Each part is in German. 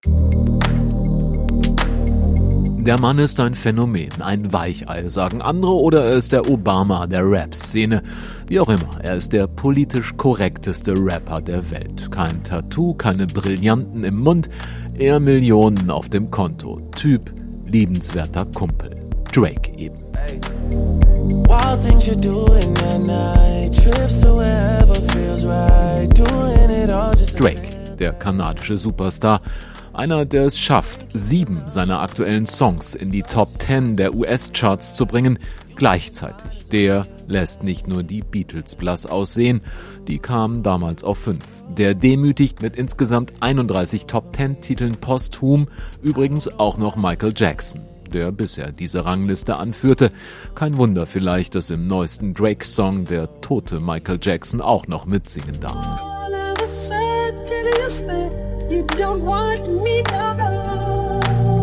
Der Mann ist ein Phänomen, ein Weichei, sagen andere, oder er ist der Obama der Rap-Szene. Wie auch immer, er ist der politisch korrekteste Rapper der Welt. Kein Tattoo, keine Brillanten im Mund, eher Millionen auf dem Konto. Typ, liebenswerter Kumpel. Drake eben. Drake, der kanadische Superstar. Einer, der es schafft, 7 seiner aktuellen Songs in die Top 10 der US-Charts zu bringen, gleichzeitig. Der lässt nicht nur die Beatles blass aussehen, die kamen damals auf 5. Der demütigt mit insgesamt 31 Top 10 Titeln posthum übrigens auch noch Michael Jackson, der bisher diese Rangliste anführte. Kein Wunder vielleicht, dass im neuesten Drake-Song der tote Michael Jackson auch noch mitsingen darf. You don't want me no.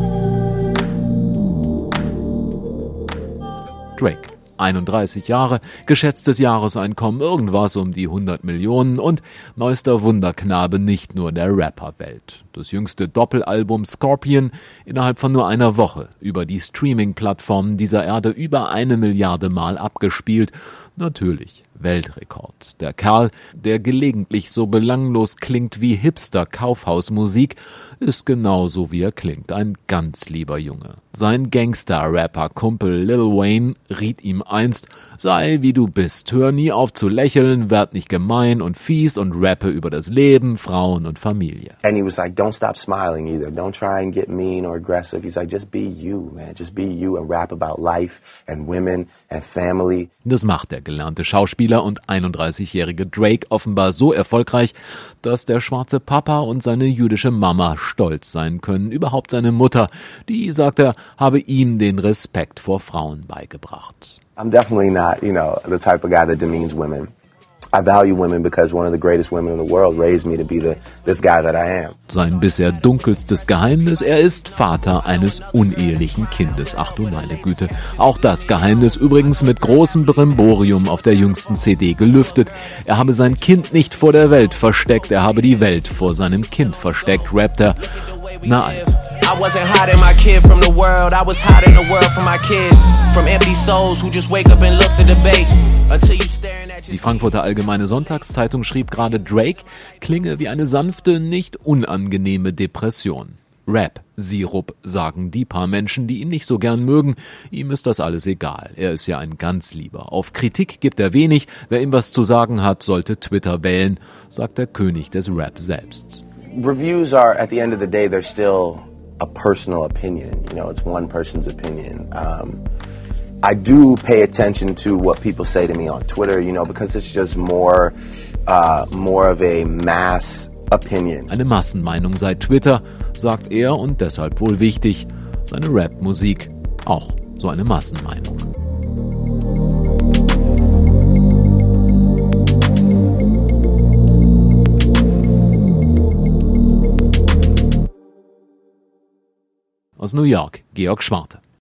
Drake, 31 Jahre, geschätztes Jahreseinkommen irgendwas um die 100 Millionen und neuester Wunderknabe nicht nur der Rapperwelt. Das jüngste Doppelalbum Scorpion innerhalb von nur einer Woche über die Streaming-Plattformen dieser Erde über 1 Milliarde Mal abgespielt. Natürlich Weltrekord. Der Kerl, der gelegentlich so belanglos klingt wie Hipster-Kaufhausmusik, ist genauso wie er klingt, ein ganz lieber Junge. Sein Gangster-Rapper-Kumpel Lil Wayne riet ihm einst, sei wie du bist, hör nie auf zu lächeln, werd nicht gemein und fies und rappe über das Leben, Frauen und Familie. And he was like, don't stop smiling either, don't try and get mean or aggressive. He's like, just be you, man, just be you and rap about life and women and family. Das macht der gelernte Schauspieler und 31-jährige Drake offenbar so erfolgreich, dass der schwarze Papa und seine jüdische Mama stolz sein können. Überhaupt seine Mutter, die, sagt er, habe ihm den Respekt vor Frauen beigebracht. I'm definitely not, the type of guy that demeans women. I value women because one of the greatest women in the world raised me to be this guy that I am. Sein bisher dunkelstes Geheimnis, er ist Vater eines unehelichen Kindes. Ach du meine Güte. Auch das Geheimnis übrigens mit großem Brimborium auf der jüngsten CD gelüftet. Er habe sein Kind nicht vor der Welt versteckt, er habe die Welt vor seinem Kind versteckt, rappt er. Na also. I wasn't hiding my kid from the world, I was hiding the world from my kid. From empty souls who just wake up and look to debate. Until you staring at your... Die Frankfurter Allgemeine Sonntagszeitung schrieb gerade, Drake klinge wie eine sanfte, nicht unangenehme Depression. Rap-Sirup, sagen die paar Menschen, die ihn nicht so gern mögen. Ihm ist das alles egal. Er ist ja ein ganz Lieber. Auf Kritik gibt er wenig. Wer ihm was zu sagen hat, sollte Twitter wählen, sagt der König des Rap selbst. Reviews are, at the end of the day, they're still a personal opinion. It's one person's opinion. I do pay attention to what people say to me on Twitter, because it's just more of a mass opinion. Eine Massenmeinung sei Twitter, sagt er, und deshalb wohl wichtig, seine Rap-Musik auch so eine Massenmeinung. Aus New York, Georg Schwarte.